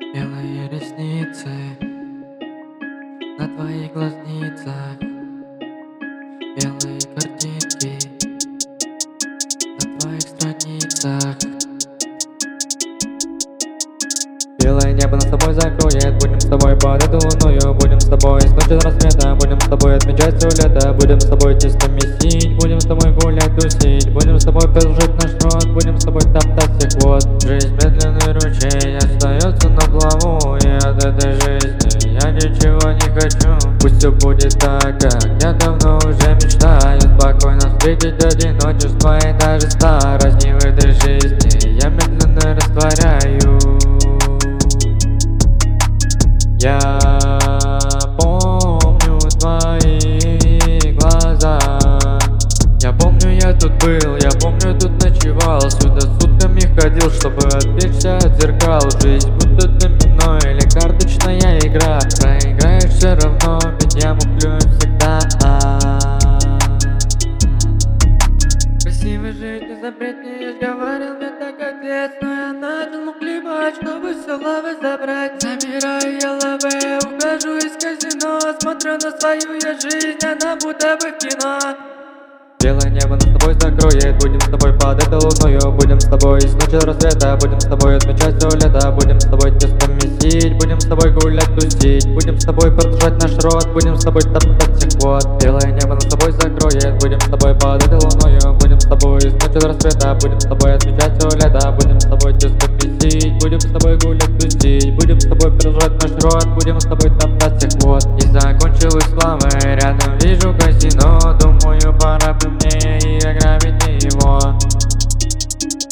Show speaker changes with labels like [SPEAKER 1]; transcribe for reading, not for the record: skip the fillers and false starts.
[SPEAKER 1] Белые ресницы на твоих глазницах, белые картинки на твоих страницах.
[SPEAKER 2] Белое небо над собой закроет. Будем с тобой под эту луною. Будем с тобой с ночи до рассвета. Будем с тобой отмечать все лето. Будем с тобой чисто месить. Будем с тобой гулять, тусить. Будем с тобой продолжать наш род. Будем с тобой топтать всех вот. Жизнь медленный ручей остается на плаву. И от этой жизни я ничего не хочу. Пусть все будет так, как я давно уже мечтаю. Спокойно встретить одиночество и даже старость. И в этой жизни я медленно растворяю. Я помню твои глаза. Я помню, я тут был, я помню, тут ночевал. Сюда сутками ходил, чтобы отвлечься от зеркал. Жизнь будто домино или карточная игра. Проиграешь все равно, ведь я мухлюю всегда.
[SPEAKER 1] Красивой жизни запретнешь, говорил мне так отец. Но я начал мухлевать, чтобы все лавы забрать. Забираю я лавы, ухожу из казино. Смотрю на свою я жизнь, она будто бы в кино.
[SPEAKER 2] Белое небо над тобой закроет. Будем с тобой под этой луною. Будем с тобой с ночи до рассвета. Будем с тобой отмечать все лето. Будем с тобой тесто месить. Будем с тобой гулять, тусить. Будем с тобой продолжать наш род. Будем с тобой топтать всех вот. Белое небо над тобой закроет. Будем с тобой под этой луною. Будем с тобой с ночи до рассвета. Будем с тобой отмечать все лето. Будем с тобой тесто месить. Будем с тобой гулять, тусить. Будем с тобой продолжать наш род. Будем с тобой топтать всех вот. И закончилась слава, рядом вижу казино. Думаю, пора бы мне и ограбить его.